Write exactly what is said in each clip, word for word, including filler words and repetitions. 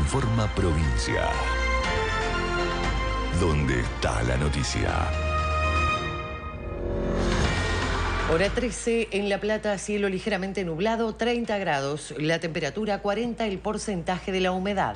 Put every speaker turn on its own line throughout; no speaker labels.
Informa Provincia. ¿Dónde está la noticia?
Hora trece, en La Plata, cielo ligeramente nublado, treinta grados, la temperatura cuarenta, el porcentaje de la humedad.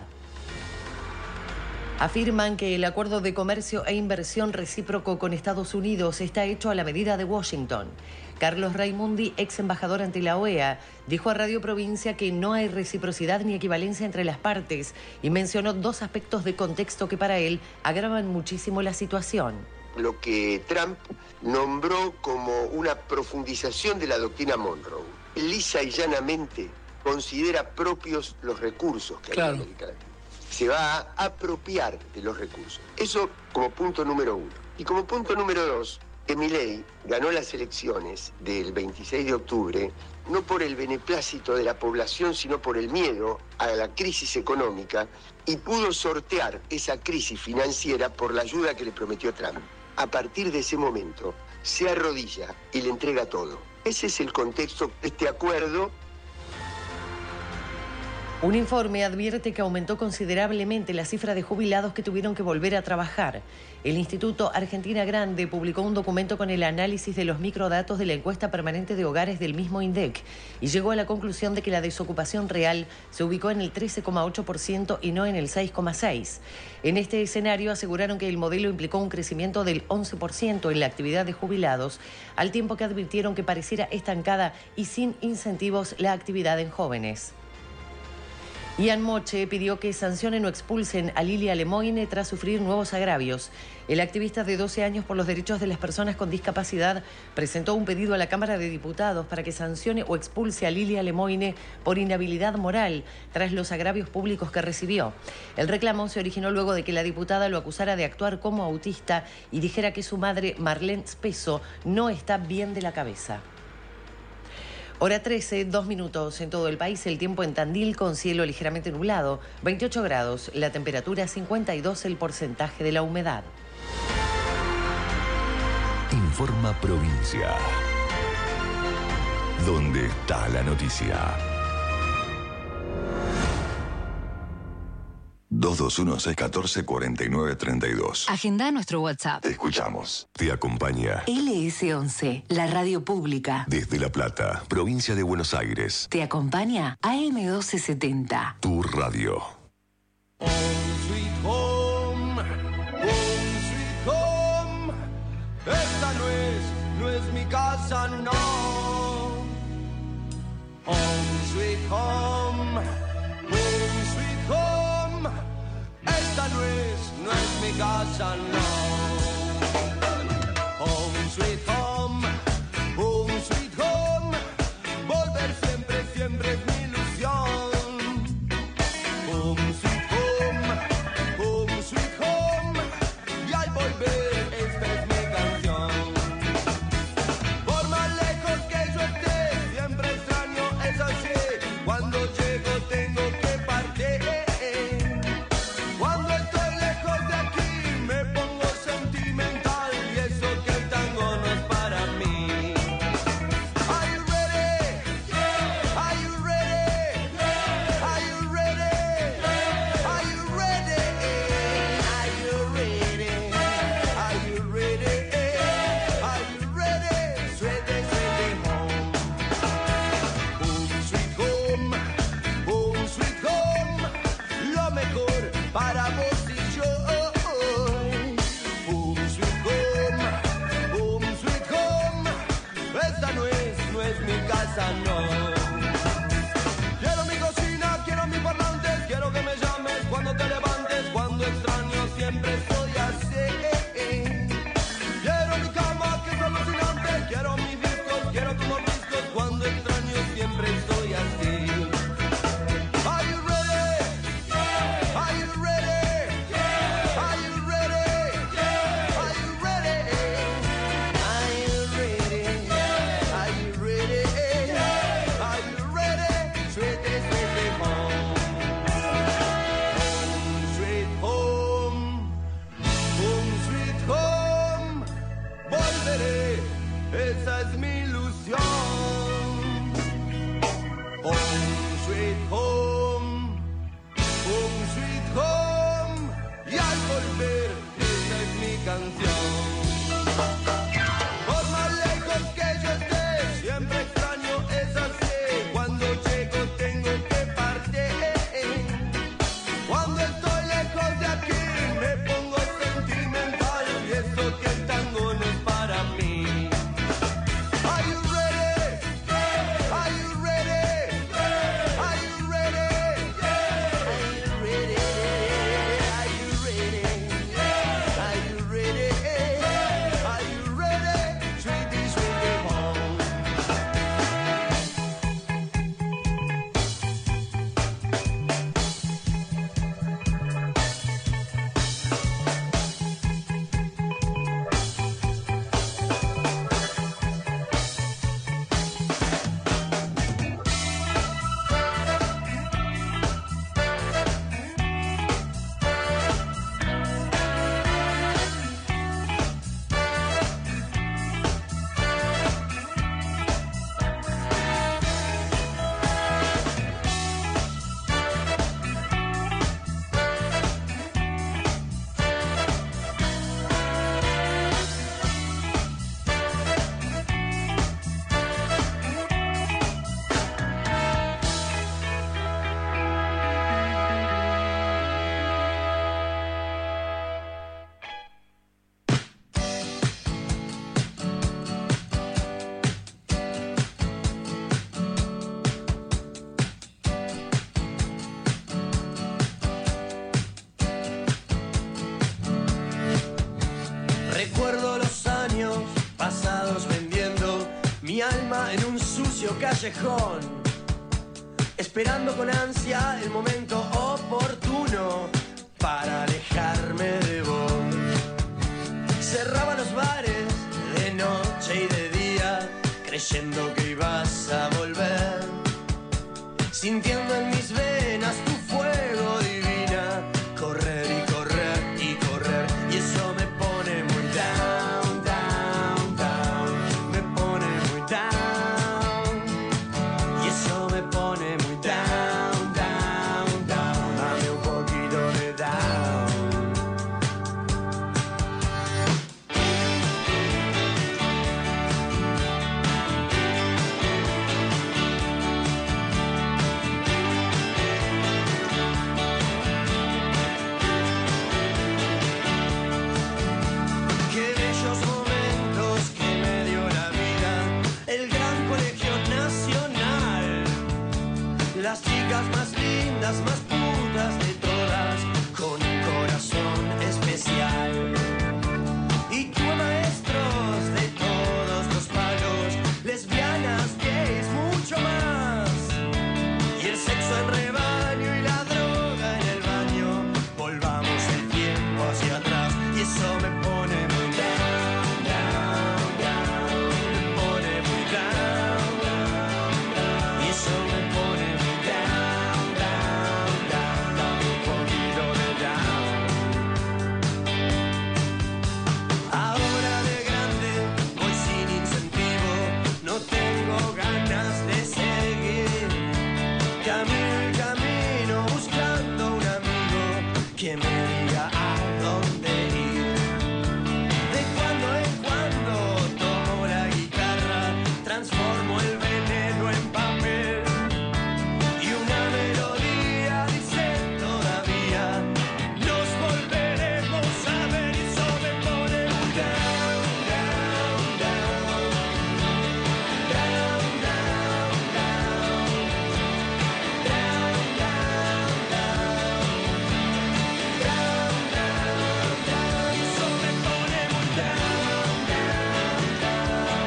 Afirman que el acuerdo de comercio e inversión recíproco con Estados Unidos está hecho a la medida de Washington. Carlos Raimundi, ex embajador ante la O E A, dijo a Radio Provincia que no hay reciprocidad ni equivalencia entre las partes y mencionó dos aspectos de contexto que para él agravan muchísimo la situación.
Lo que Trump nombró como una profundización de la doctrina Monroe. Lisa y llanamente considera propios los recursos que
claro.
hay en América Latina. Se va a apropiar de los recursos. Eso como punto número uno. Y como punto número dos, que Milei ganó las elecciones del veintiséis de octubre, no por el beneplácito de la población, sino por el miedo a la crisis económica, y pudo sortear esa crisis financiera por la ayuda que le prometió Trump. A partir de ese momento, se arrodilla y le entrega todo. Ese es el contexto de este acuerdo.
Un informe advierte que aumentó considerablemente la cifra de jubilados que tuvieron que volver a trabajar. El Instituto Argentina Grande publicó un documento con el análisis de los microdatos de la encuesta permanente de hogares del mismo INDEC y llegó a la conclusión de que la desocupación real se ubicó en el trece coma ocho por ciento y no en el seis coma seis por ciento. En este escenario aseguraron que el modelo implicó un crecimiento del once por ciento en la actividad de jubilados, al tiempo que advirtieron que pareciera estancada y sin incentivos la actividad en jóvenes. Ian Moche pidió que sancionen o expulsen a Lilia Lemoine tras sufrir nuevos agravios. El activista de doce años por los derechos de las personas con discapacidad presentó un pedido a la Cámara de Diputados para que sancione o expulse a Lilia Lemoine por inhabilidad moral tras los agravios públicos que recibió. El reclamo se originó luego de que la diputada lo acusara de actuar como autista y dijera que su madre, Marlene Spesso, no está bien de la cabeza. Hora trece, dos minutos en todo el país, el tiempo en Tandil con cielo ligeramente nublado, veintiocho grados, la temperatura cincuenta y dos, el porcentaje de la humedad.
Informa Provincia. ¿Dónde está la noticia? dos dos uno, seis uno cuatro, cuatro nueve tres dos.
Agenda nuestro WhatsApp.
Te escuchamos. Te acompaña
L S once, la radio pública.
desde La Plata, provincia de Buenos Aires.
Te acompaña A M doce setenta.
Tu radio.
Home sweet home, home sweet home. Esta no es, no es mi casa, no. Home sweet home, home sweet home. Esta no es, no es mi casa, no. Home sweet home, home sweet home. Volver siempre, siempre es mi ilusión. Home sweet home, home sweet home. Y al volver esta es mi canción. Por más lejos que yo esté, siempre extraño eso sí. Cuando llego tengo que partir. Cuando estoy lejos de aquí me pongo sentimental y eso que el tango no es para mí. Are you ready? Are you ready? Are you ready? Are you ready? Are you ready? Are you ready? Are you ready? Ready, ready, home. Home sweet home, home sweet home. Lo mejor para vos y yo. Home sweet home, home sweet home. Esta no es, no es mi casa, no. Quiero mi cocina, quiero mi parlante. Quiero que me llames cuando te levantes. Cuando extraño siempre estoy así. Quiero mi cama, que es alucinante. Quiero mis discos, quiero tus mordiscos. Cuando extraño siempre estoy así. Are you ready? Are you ready? Are you ready? Are you ready? Are you ready? Are you ready? Are sucio callejón, esperando con ansia el momento oportuno para alejarme de vos. Cerraba los bares de noche y de día, creyendo que ibas a volver, sintiendo en mis venas tu fuego divina, correr y correr y correr, y eso me pone muy down, down, down, me pone muy down, y eso me pone muy down, down, down, dame un poquito de down. Las chicas más lindas, más putas de todas, con un corazón especial. Y tuve maestros de todos los palos, lesbianas, gays, mucho más. Y el sexo en rebaño y la droga en el baño, volvamos el tiempo hacia atrás, y eso me pone muy down, down, down, me pone muy down, down, y eso me pone muy down, down, down, dame un poquito de down. Ahora de grande voy sin incentivo, no tengo ganas de seguir. Camino el camino buscando un amigo que me diga a dónde ir. De cuando en cuando tomo la guitarra, transformo el veneno en papel, y una melodía dice todavía, nos volveremos a ver, y eso me pone muy down, down, down, down, down, down, down, down, down, down, down, y eso me pone muy down, down, down,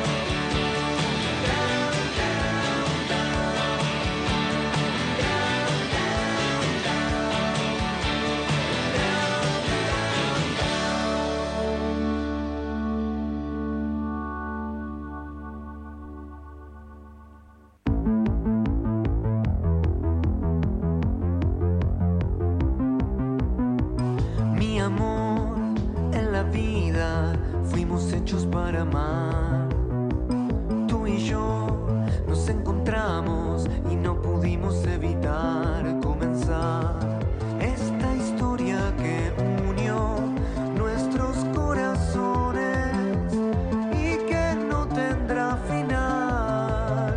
Mi amor, en la vida fuimos hechos para amar. Tú y yo nos encontramos y no pudimos evitar comenzar esta historia que unió nuestros corazones y que no tendrá final.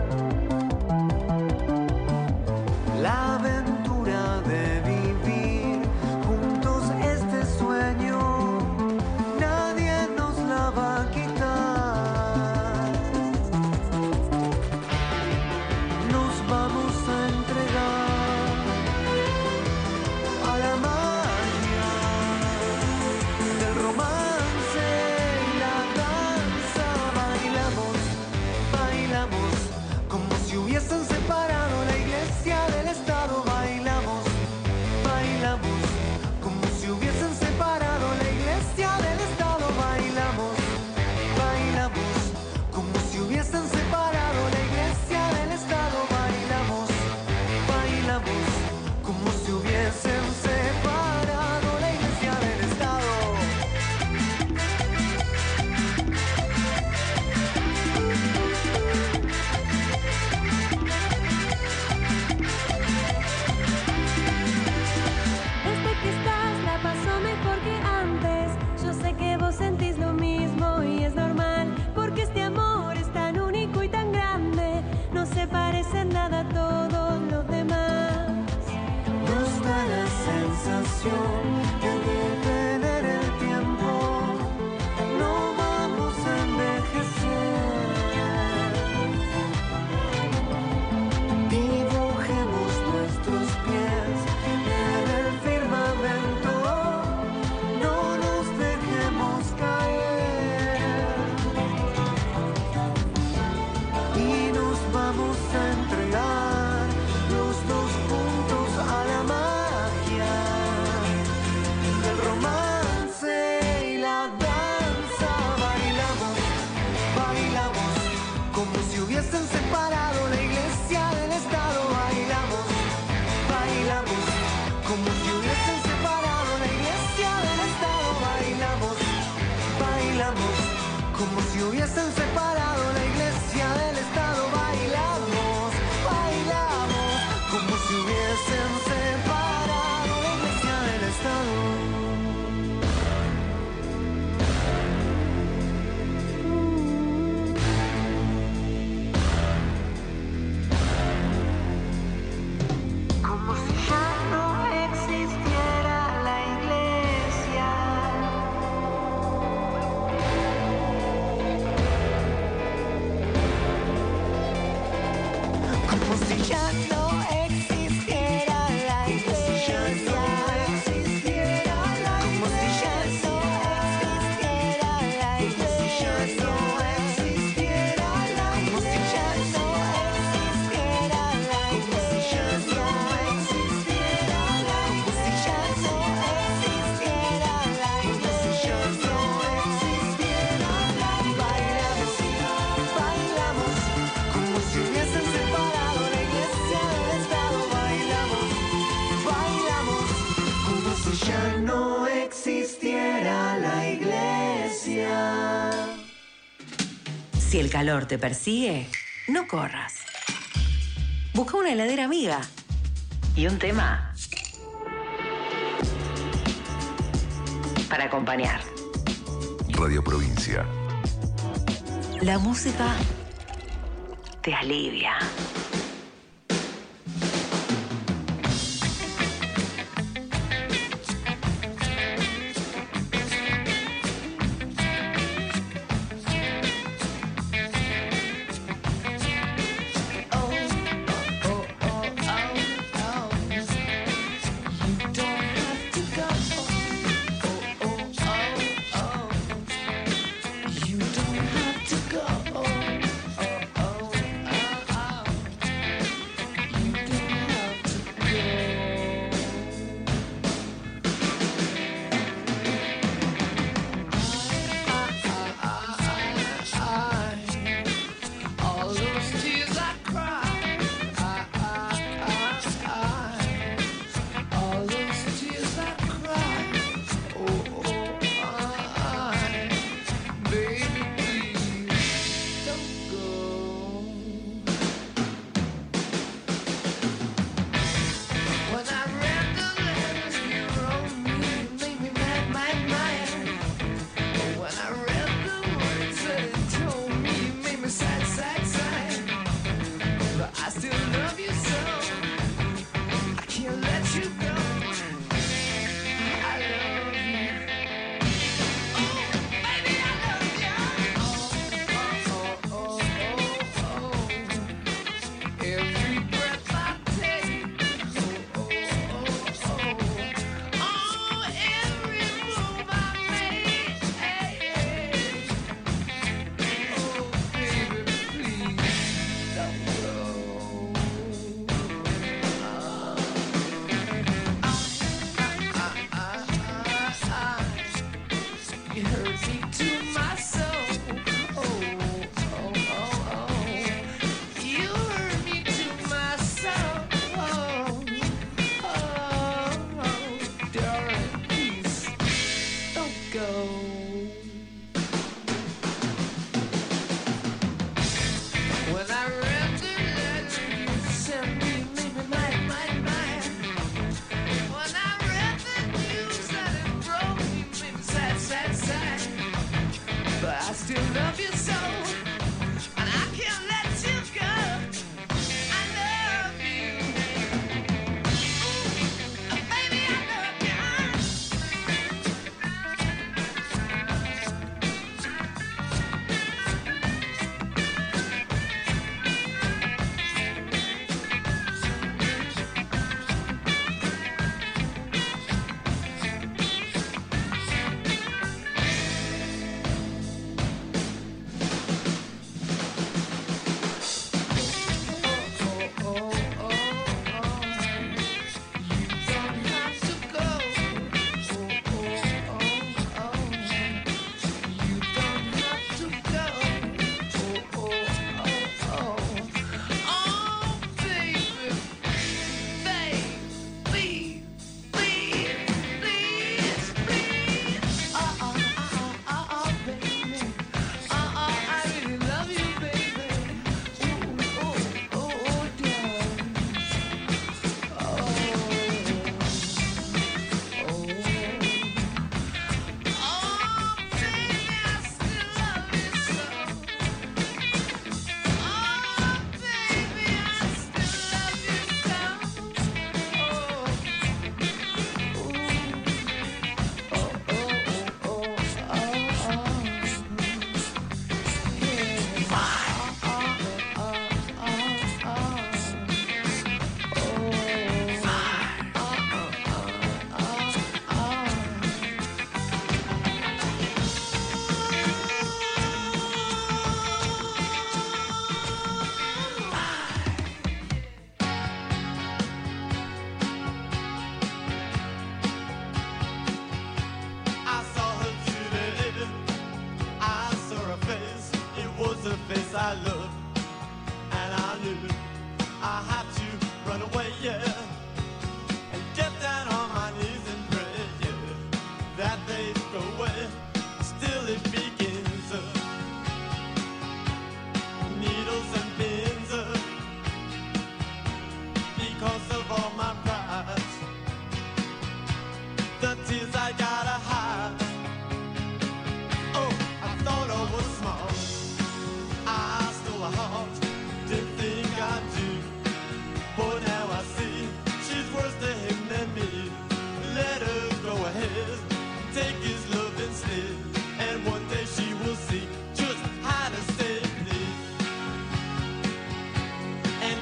La aventura de vivir juntos este sueño, nadie nos la va a quitar. hubiesen separado la iglesia del Estado. Bailamos, bailamos, como si hubiesen separado la iglesia del Estado. Bailamos, bailamos, como si hubiesen separado la iglesia del Estado. Bailamos, bailamos, como si hubiesen separado la iglesia del Estado. Como si ya no existiera la iglesia. Como si ya no existiera la iglesia. Como si ya no existiera la iglesia. Como si ya no existiera la iglesia. Como si ya no existiera la iglesia. Como si ya no existiera la iglesia. Bailamos, bailamos, como si hubiesen separado la iglesia del Estado. Bailamos, bailamos, como si ya no existiera la iglesia.
Si el calor te persigue, no corras. Busca una heladera amiga y un tema para acompañar.
Radio Provincia.
La música te alivia.
You don't have to go.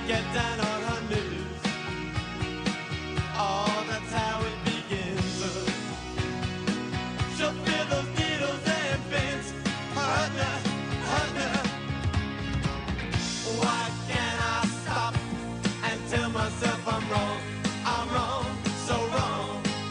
get down on her knees. Oh, that's how it begins. She'll feel those needles and pins hurt her, hurt her. Why can't I stop and tell myself I'm wrong? I'm wrong, so wrong.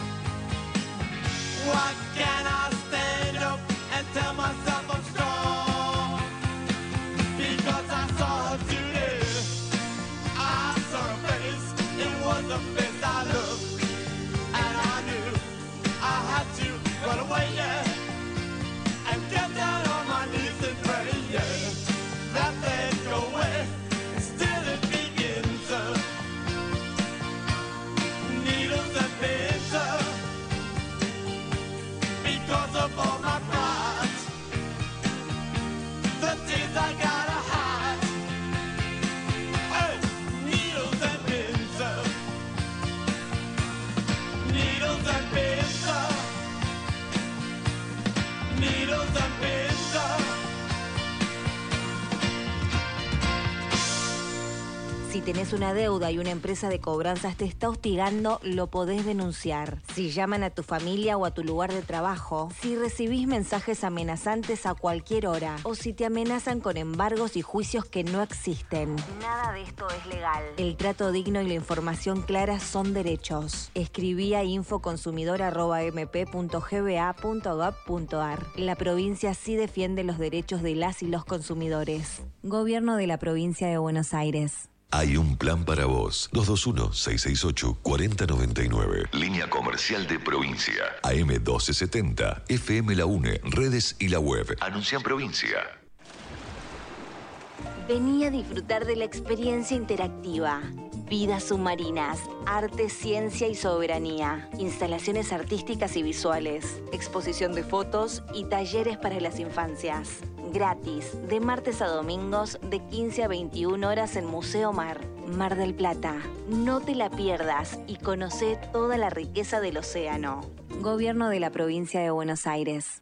Why can't I stand up and tell myself I'm strong? Because I saw her today. I saw her face. It was the face I loved. And I knew I had to run away, yeah. And get down on my knees and pray, yeah. That thing go away. Still it begins. Uh, needles and pins. Uh, because of all my pride. The tears I gotta hide. Hey, needles and pins. Uh, needles and pins. Uh, needles and pins. Uh,
Si tenés una deuda y una empresa de cobranzas te está hostigando, lo podés denunciar. Si llaman a tu familia o a tu lugar de trabajo, si recibís mensajes amenazantes a cualquier hora, o si te amenazan con embargos y juicios que no existen. Nada de esto es legal. El trato digno y la información clara son derechos. Escribí a infoconsumidor arroba m p punto g b a punto gov punto a r. La provincia sí defiende los derechos de las y los consumidores. Gobierno de la Provincia de Buenos Aires.
Hay un plan para vos. dos dos uno, seis seis ocho, cuatro cero nueve nueve. Línea comercial de provincia. A M doce setenta. F M La UNE. Redes y la web. Anuncia en provincia.
Vení a disfrutar de la experiencia interactiva. Vidas submarinas, arte, ciencia y soberanía. Instalaciones artísticas y visuales. Exposición de fotos y talleres para las infancias. Gratis, de martes a domingos, de quince a veintiuna horas en Museo Mar, Mar del Plata. No te la pierdas y conocé toda la riqueza del océano. Gobierno de la Provincia de Buenos Aires.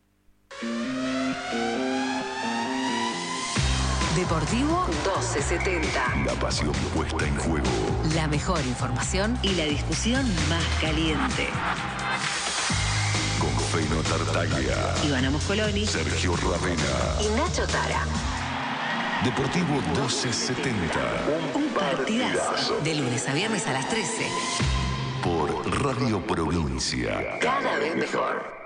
Deportivo doce setenta.
La pasión puesta en juego.
La mejor información y la discusión más caliente.
Con Feino Tartaglia,
Ivana Moscoloni,
Sergio Ravena
y Nacho Tara.
Deportivo doce setenta.
Un partidazo. De lunes a viernes a las trece.
Por Radio Provincia.
Cada vez mejor.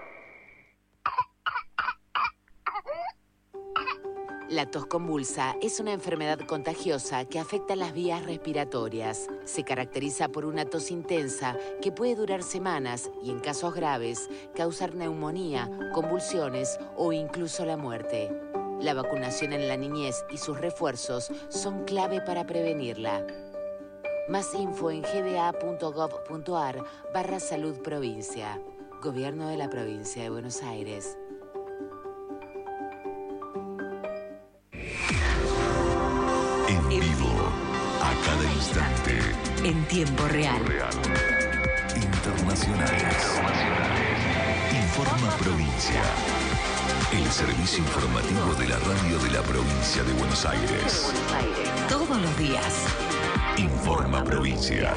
La tos convulsa es una enfermedad contagiosa que afecta las vías respiratorias. Se caracteriza por una tos intensa que puede durar semanas y, en casos graves, causar neumonía, convulsiones o incluso la muerte. La vacunación en la niñez y sus refuerzos son clave para prevenirla. Más info en g b a punto gov punto a r barra salud provincia. Gobierno de la Provincia de Buenos Aires.
En vivo, a cada instante.
En tiempo real.
Internacionales. Informa Provincia. El servicio informativo de la radio de la Provincia de Buenos Aires.
Todos los días.
Informa Provincia.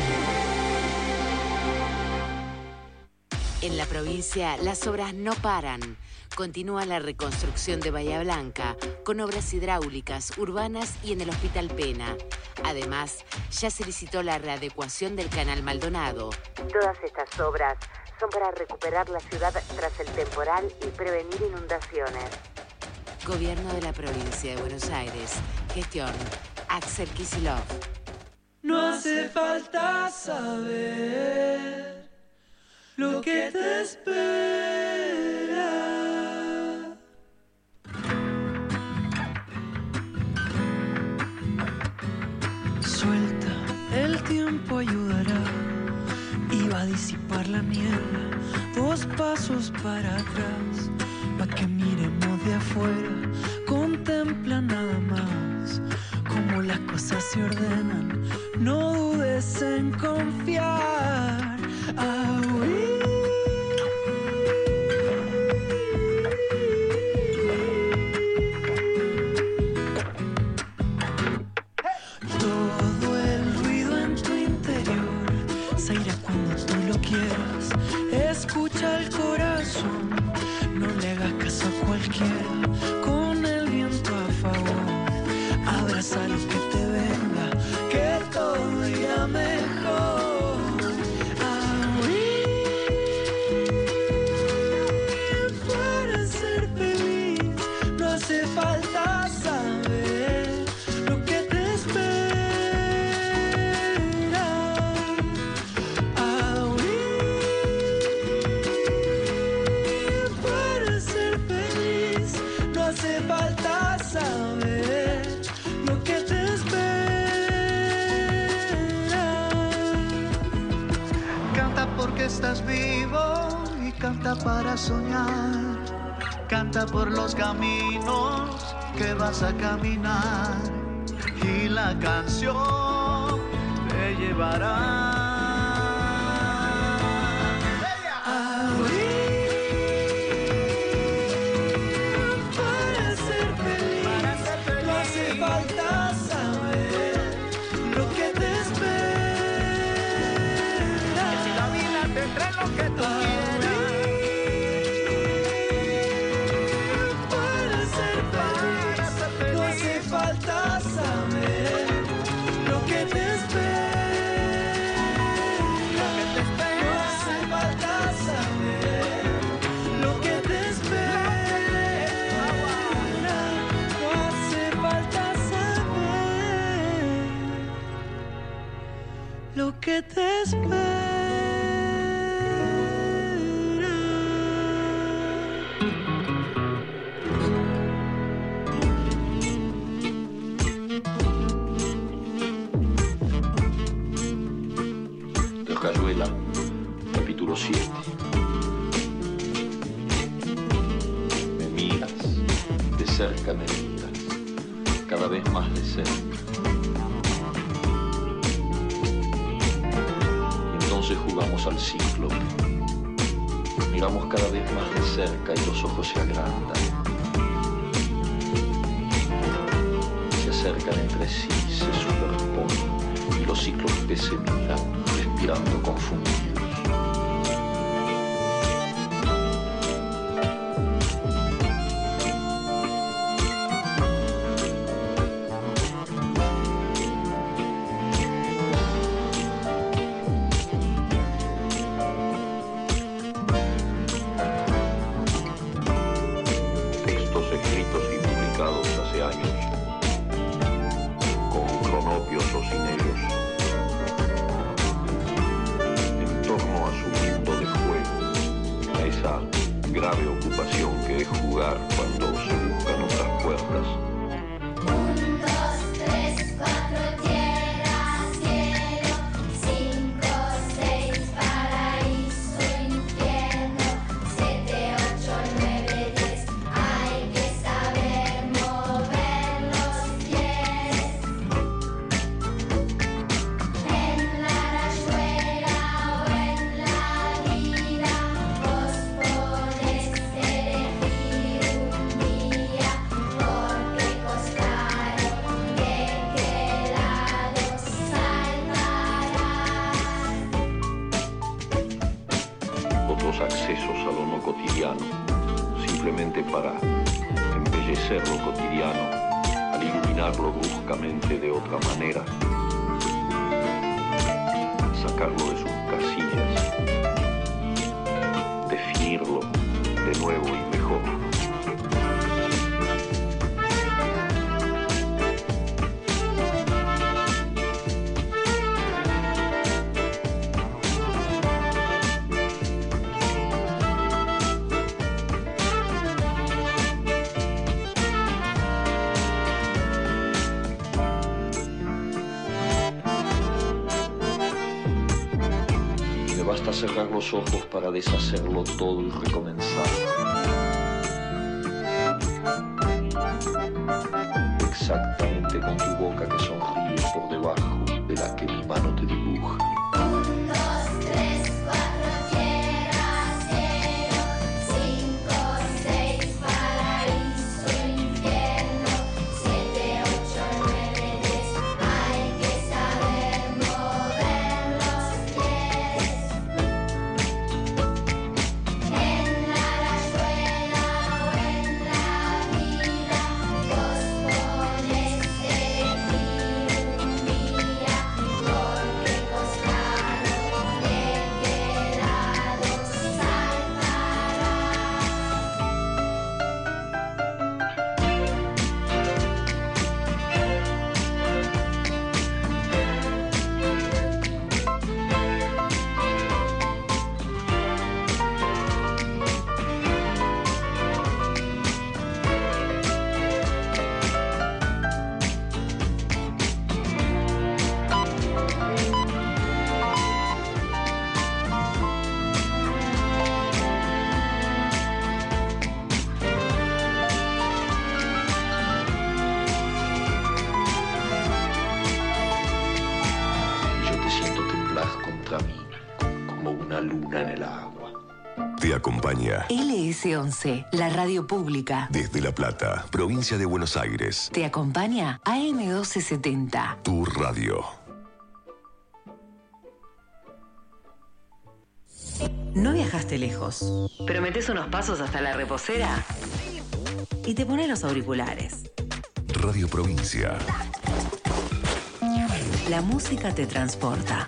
En la provincia, las obras no paran. Continúa la reconstrucción de Bahía Blanca, con obras hidráulicas, urbanas y en el Hospital Pena. Además, ya se licitó la readecuación del Canal Maldonado.
Todas estas obras son para recuperar la ciudad tras el temporal y prevenir inundaciones.
Gobierno de la Provincia de Buenos Aires. Gestión Axel Kicillof.
No hace falta saber lo que te espera.
Suelta, el tiempo ayudará y va a disipar la niebla. Dos pasos para atrás, pa' que miremos de afuera. Contempla nada más cómo las cosas se ordenan. No dudes en confiar. A huir. Todo
estás vivo y canta para soñar. Canta por los caminos que vas a caminar y la canción te llevará. Que te espera.
De Rayuela, capítulo siete. Me miras, de cerca me miras, cada vez más de cerca. Entonces jugamos al ciclo. Miramos cada vez más de cerca y los ojos se agrandan. Se acercan entre sí, se superponen y los ciclos que se miran, respirando confundidos. Cerrar los ojos para deshacerlo todo y recomenzar. Exactamente con tu boca que sonríe por debajo de la que mi mano te dibuja.
Porque costar
una luna en el agua.
Te acompaña
L S once, la radio pública.
desde La Plata, provincia de Buenos Aires.
Te acompaña A M doce setenta.
Tu radio.
¿No viajaste lejos, pero metés unos pasos hasta la reposera y te pones los auriculares?
Radio Provincia.
La música te transporta.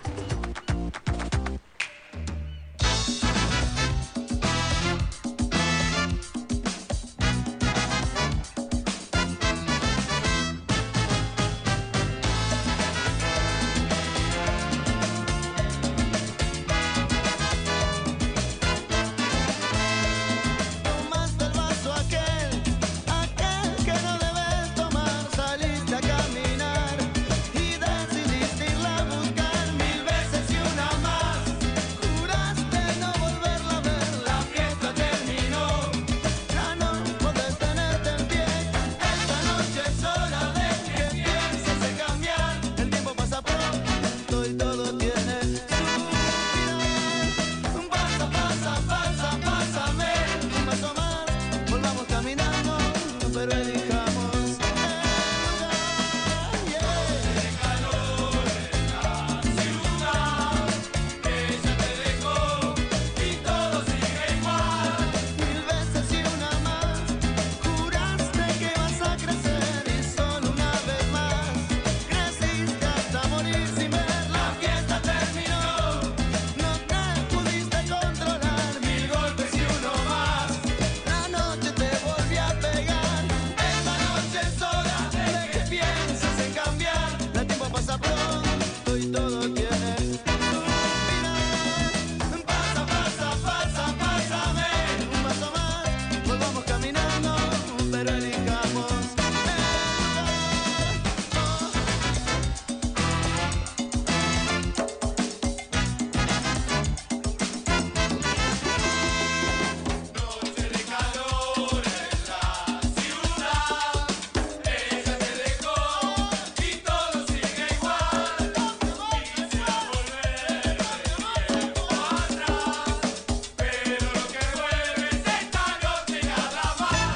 Tomaste el vaso aquel, aquel que no debes tomar, saliste a caminar y decidiste irla a buscar mil veces y una más. Juraste no volverla a ver, la fiesta terminó, ya no podés tenerte en pie. Esta noche es hora de que pienses en cambiar. El tiempo pasa pronto y todo tiene su final. Pasa, pasa, pasa, pásame un paso más. Volvamos caminando, pero elijamos el lugar. Yeah. El calor en la ciudad, ella te dejó y todo sigue igual. Mil veces y una más, juraste que vas a crecer y solo una vez más creciste hasta morir sin ver. La fiesta terminó, no te pudiste controlar, mil golpes y uno más. La noche te volvió a pegar. Esta noche es hora de que pienses en cambiar. El tiempo pasa pronto y todo tiene su final. Pasa, pasa, pasa, pásame un paso más. Volvamos caminando, pero elijamos el lugar. Noche de calor en la ciudad, ella te dejó y todo sigue igual. Quisiera volver el tiempo atrás, pero lo que vuelve es esta noche y nada más.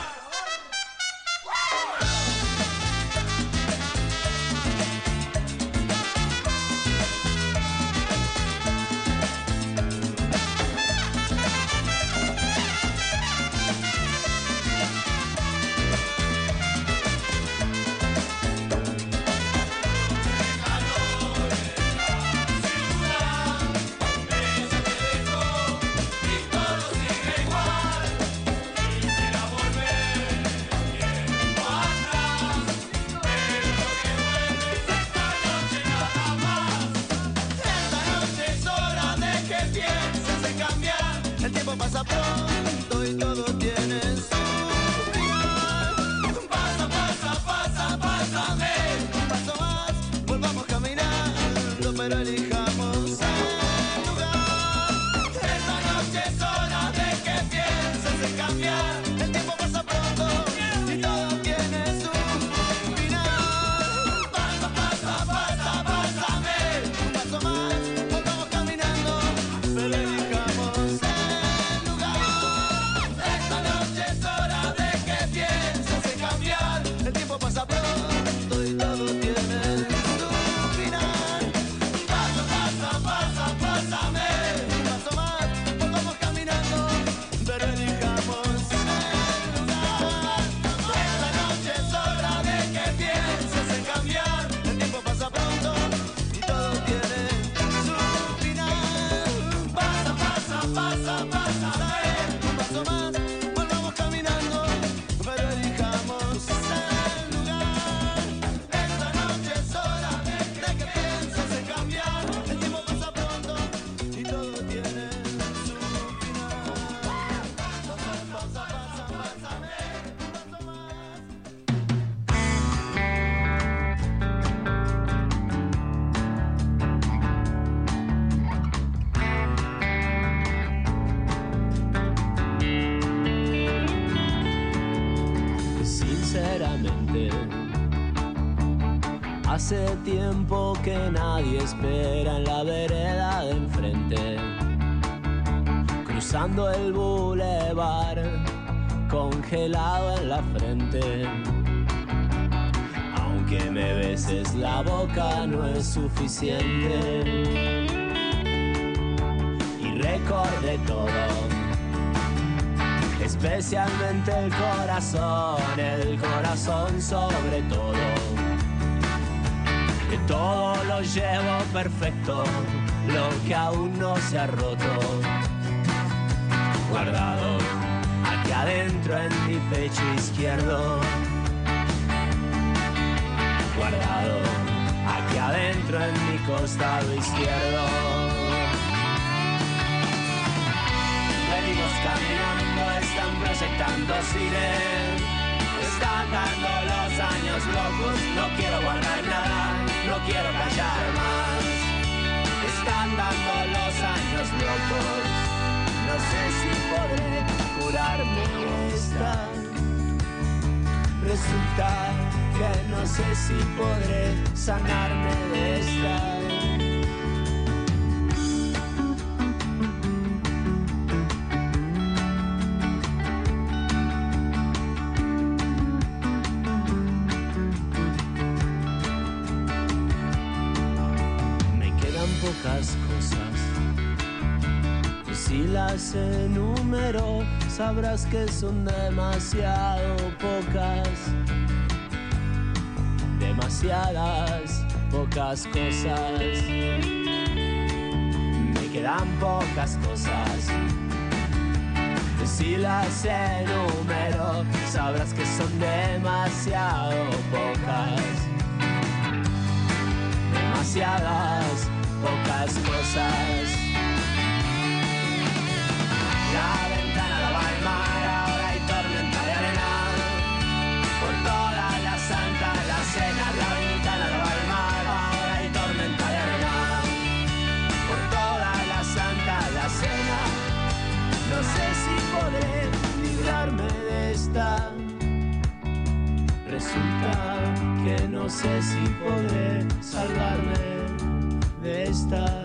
Esta noche es hora de que pienses en cambiar. El tiempo pasa pronto y todo tiene su final. Pasa, pasa, pasa, pásame un paso más. Volvamos caminando, pero elijamos el lugar. Esta noche es hora de que pienses en cambiar. El tiempo pasa pronto y todo tiene su final. Pasa, pasa, pasa, pásame un paso más. Volvamos caminando, pero elijamos el lugar. Esta noche es hora de que pienses en cambiar. El tiempo pasa pronto y todo tiene su final. Pasa, pasa, pasa, pásame un paso más. Volvamos caminando, pero elijamos el lugar. Esta noche es hora de que pienses en cambiar. El tiempo pasa pronto y todo tiene su final. Pasa, pasa, pasa, pásame un paso más. Volvamos caminando, pero elijamos el lugar. Esta noche es hora de que pienses en cambiar. El tiempo pasa pronto y todo tiene su final. Pasa, pasa, pasa, pásame un paso más.
Sinceramente, hace tiempo que nadie espera en la vereda de enfrente. cruzando el bulevar, congelado en la frente. Aunque me beses la boca no es suficiente. Y recordé todo, especialmente el corazón, el corazón sobre todo. Que todo lo llevo perfecto, lo que aún no se ha roto. Guardado aquí adentro en mi pecho izquierdo. Guardado aquí adentro en mi costado izquierdo. Venimos caminando, están proyectando cine, están dando los años locos. No quiero guardar nada, no quiero callar más. Están dando los años locos. No sé si podré curarme de esta. Resulta que no sé si podré sanarme de esta. Me quedan pocas cosas y si las enumero sabrás que son demasiado pocas. Demasiadas pocas cosas. Me quedan pocas cosas. Si las enumero, sabrás que son demasiado pocas. Demasiadas pocas cosas. La ventana daba al mar, ahora hay tormenta de arena. Por toda la santa la cena, la ventana daba al mar, ahora hay tormenta de arena. Por toda la santa la cena, no sé si podré librarme de esta. Resulta que no sé si podré salvarme de esta.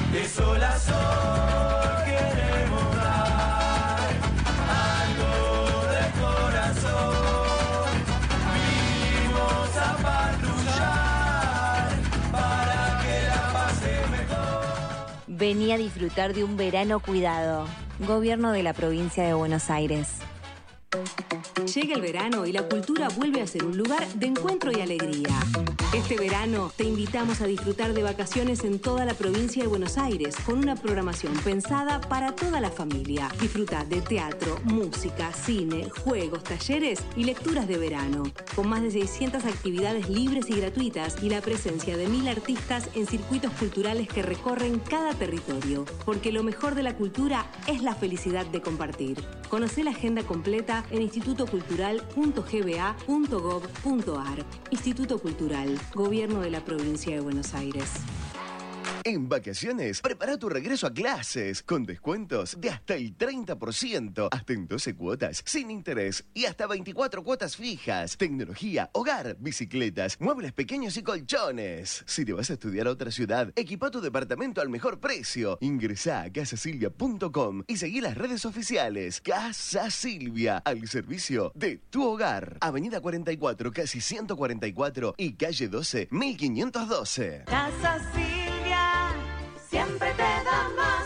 De sol a sol queremos dar algo de corazón. Vinimos a patrullar para que la pase mejor.
Vení a disfrutar de un verano cuidado. Gobierno de la provincia de Buenos Aires.
Llega el verano y la cultura vuelve a ser un lugar de encuentro y alegría. Este verano te invitamos a disfrutar de vacaciones en toda la provincia de Buenos Aires con una programación pensada para toda la familia. Disfruta de teatro, música, cine, juegos, talleres y lecturas de verano. Con más de seiscientas actividades libres y gratuitas y la presencia de mil artistas en circuitos culturales que recorren cada territorio. Porque lo mejor de la cultura es la felicidad de compartir. Conoce la agenda completa en instituto cultural punto g b a punto gov punto a r. Instituto Cultural, Gobierno de la Provincia de Buenos Aires.
En vacaciones, prepara tu regreso a clases con descuentos de hasta el treinta por ciento, hasta en doce cuotas, sin interés y hasta veinticuatro cuotas fijas. Tecnología, hogar, bicicletas, muebles pequeños y colchones. Si te vas a estudiar a otra ciudad, equipa tu departamento al mejor precio. Ingresá a casa silvia punto com y seguí las redes oficiales. Casa Silvia, al servicio de tu hogar. Avenida cuarenta y cuatro, casi ciento cuarenta y cuatro y calle doce, mil quinientos doce.
Casa Silvia, siempre te da más.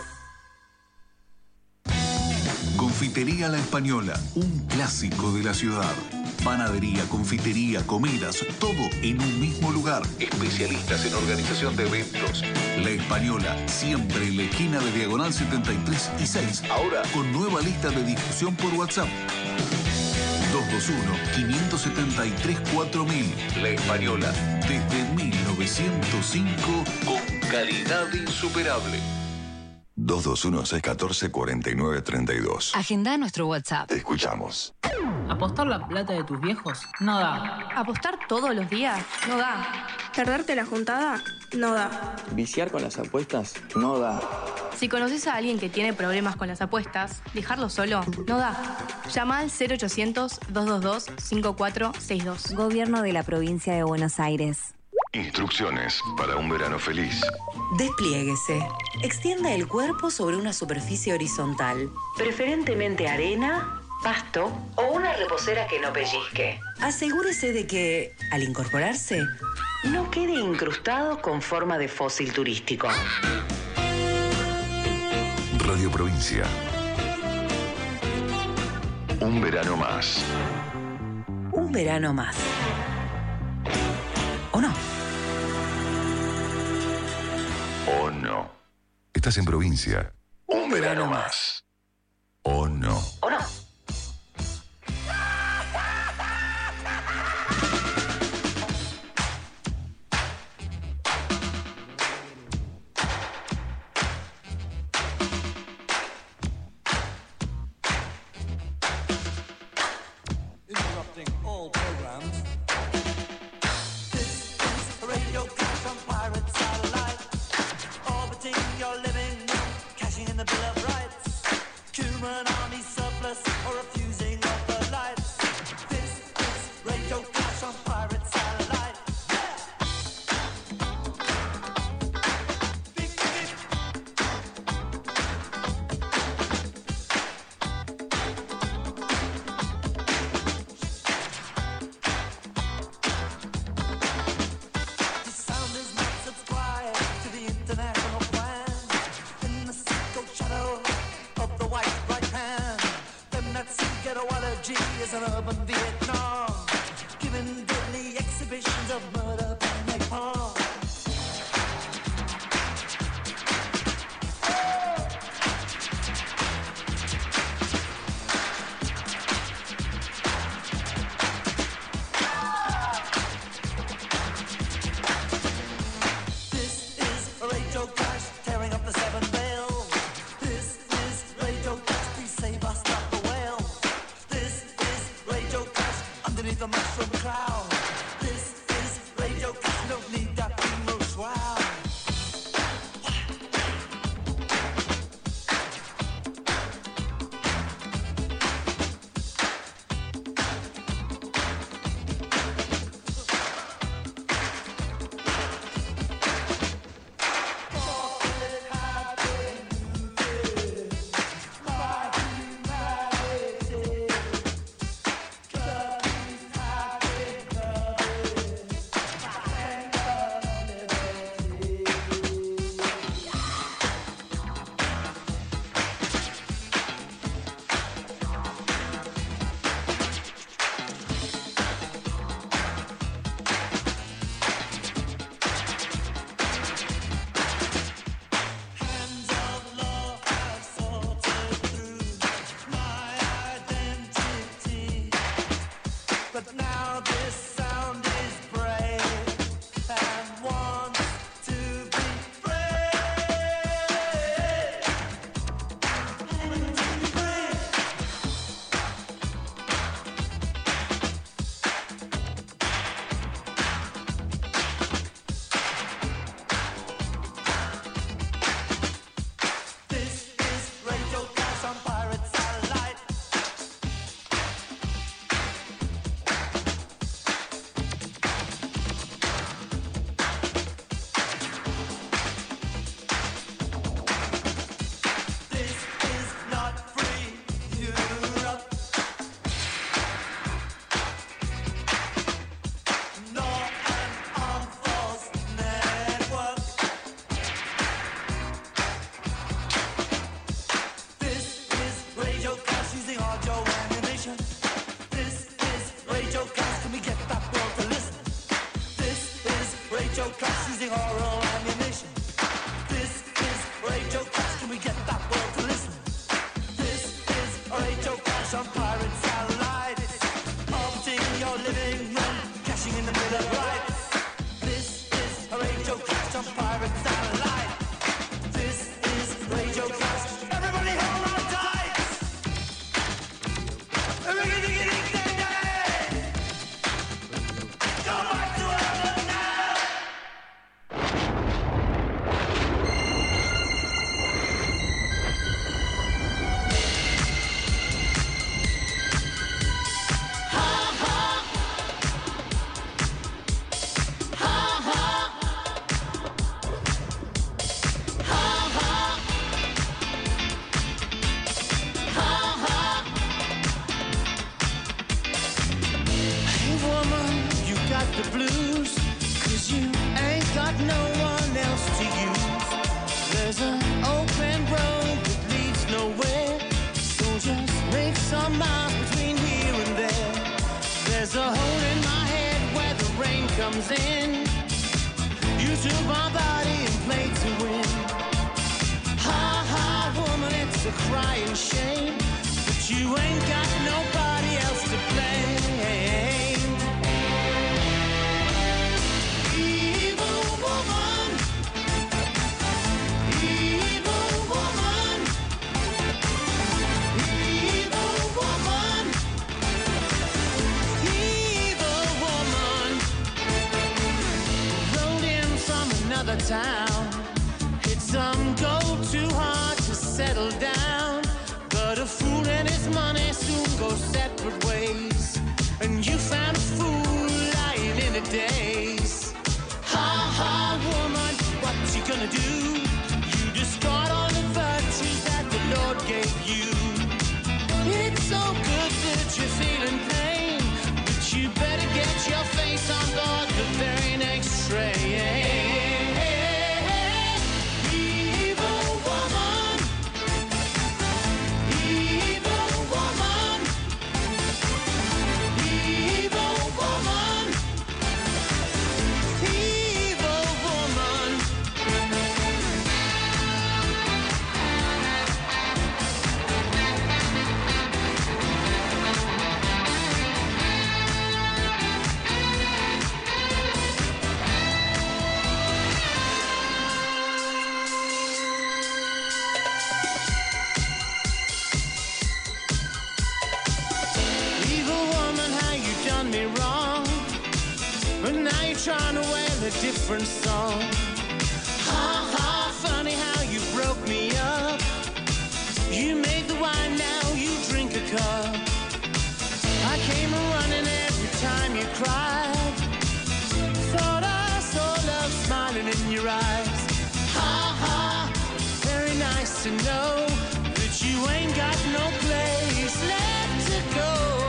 Confitería La Española, un clásico de la ciudad. Panadería, confitería, comidas, todo en un mismo lugar. Especialistas en organización de eventos. La Española, siempre en la esquina de Diagonal setenta y tres y seis. Ahora con nueva lista de difusión por WhatsApp. dos dos uno, cinco siete tres, cuatro mil. La Española, desde mil novecientos cinco, con calidad insuperable.
dos dos uno, seis uno cuatro, cuatro nueve tres dos.
Agenda nuestro WhatsApp.
Te escuchamos.
¿Apostar la plata de tus viejos? No da.
¿Apostar todos los días? No da. ¿Perderte la juntada? No da.
¿Viciar con las apuestas? No da.
Si conoces a alguien que tiene problemas con las apuestas, dejarlo solo no da. Llama al cero ochocientos, dos dos dos, cinco cuatro seis dos.
Gobierno de la Provincia de Buenos Aires.
Instrucciones para un verano feliz.
Despliéguese. Extienda el cuerpo sobre una superficie horizontal, preferentemente arena, pasto o una reposera que no pellizque. Asegúrese de que, al incorporarse, no quede incrustado con forma de fósil turístico.
Radio Provincia. Un verano más.
Un verano más. ¿O no?
¿O no? Estás en provincia. Un verano más. ¿O no?
¿O no?
All programs. This is a radio crash on pirate satellite, orbiting your living room, cashing in the Bill of Rights, human army surplus, or refusing of the lights. This is radio crash on pirate satellite. Beep, beep. Is an urban Vietnam, giving deadly exhibitions of murder by napalm. This is a radio crash tearing up the seven veils. This is radio crash, please save us, stop the whale. This is radio the blues, 'cause you ain't got no one else to use. There's an open road that leads nowhere, so just make some miles between here and there. There's a hole in my head where the rain comes in. You took my body and played to win. Ha ha, woman, it's a crying shame, but you ain't got nobody else to blame. Evil woman, evil woman, evil woman, evil woman. Rode in from another town, hit some gold too hard to settle down. But a fool and his money soon go separate ways, and you found a fool lying in a daze. Ha ha, woman, what you gonna do? You discard all the virtues that the Lord gave you. It's so good that you're feeling pain, but you better get your face on board the very next train. Trying to wear a different song. Ha ha, funny how you broke me up. You made the wine, now you drink a cup. I came running every time you cried. Thought I saw love smiling in your eyes. Ha ha, very nice to know that you ain't got no place left to go.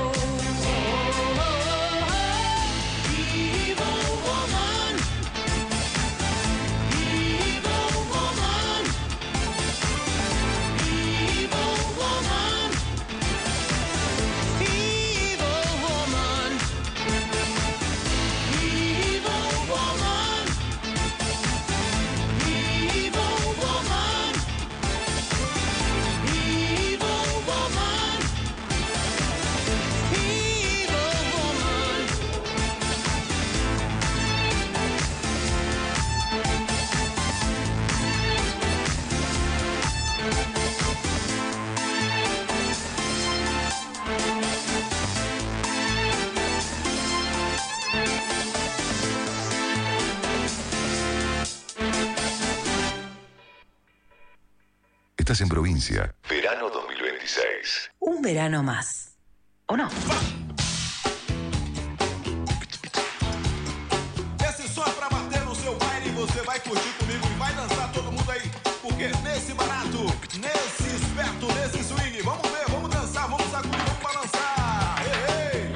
Estás en provincia. Verano dos mil veintiséis.
Un verano más. ¿O no?
Esse som é pra bater no seu baile e você vai curtir comigo e vai dançar todo mundo aí. Porque nesse barato, nesse esperto, nesse swing, vamos ver, vamos dançar, vamos sacudir, vamos balançar. Ei, ei.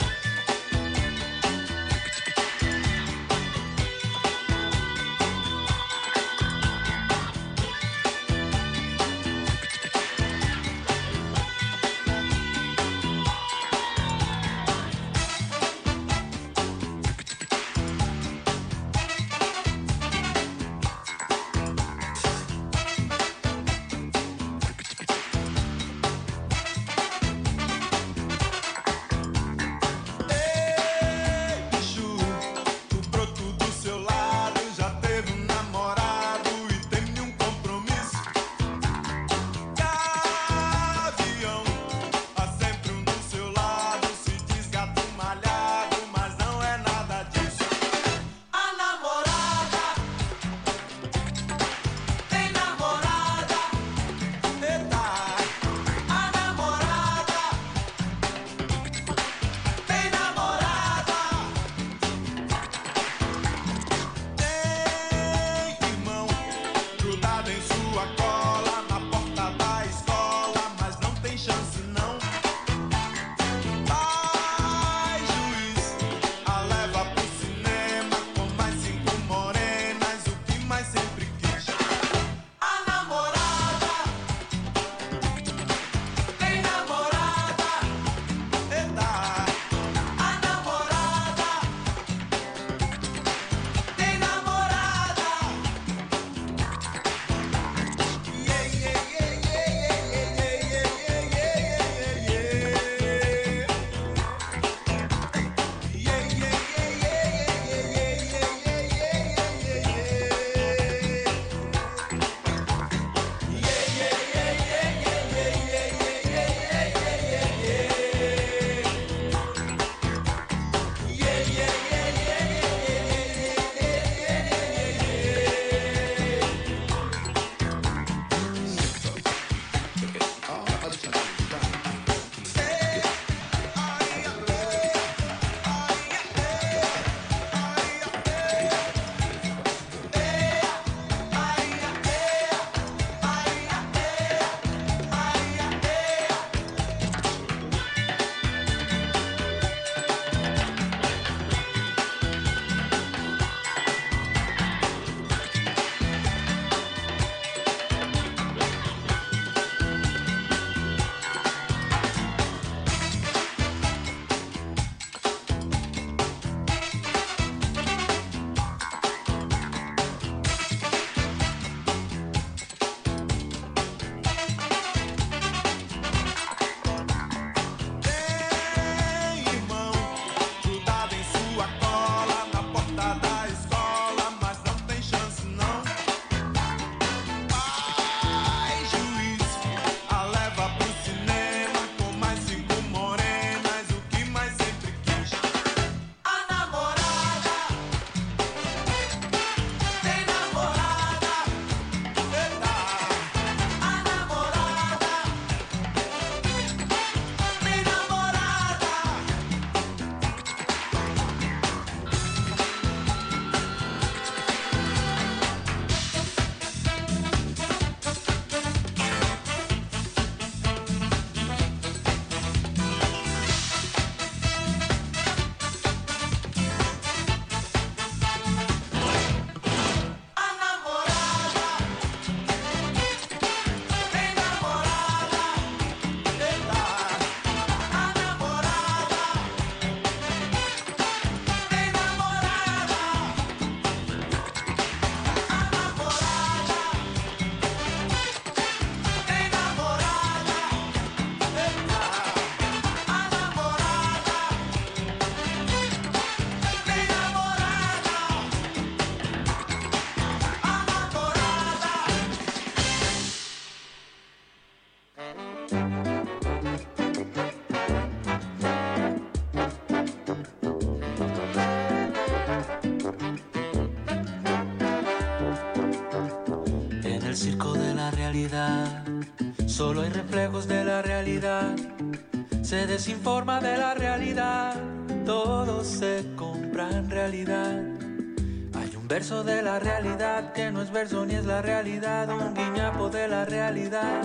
el circo de la realidad solo hay reflejos de la realidad. Se desinforma de la realidad, todo se compra en realidad. Hay un verso de la realidad que no es verso ni es la realidad, un guiñapo de la realidad.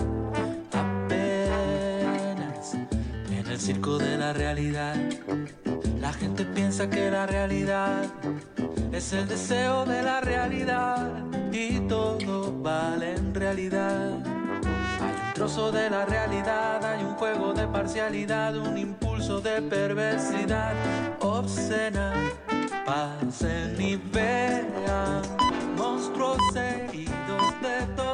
Apenas en el circo de la realidad, la gente piensa que la realidad es el deseo de la realidad y todo vale en realidad. Hay un trozo de la realidad, hay un juego de parcialidad, un impulso de perversidad obscena. Pasen y vean monstruos heridos de todo.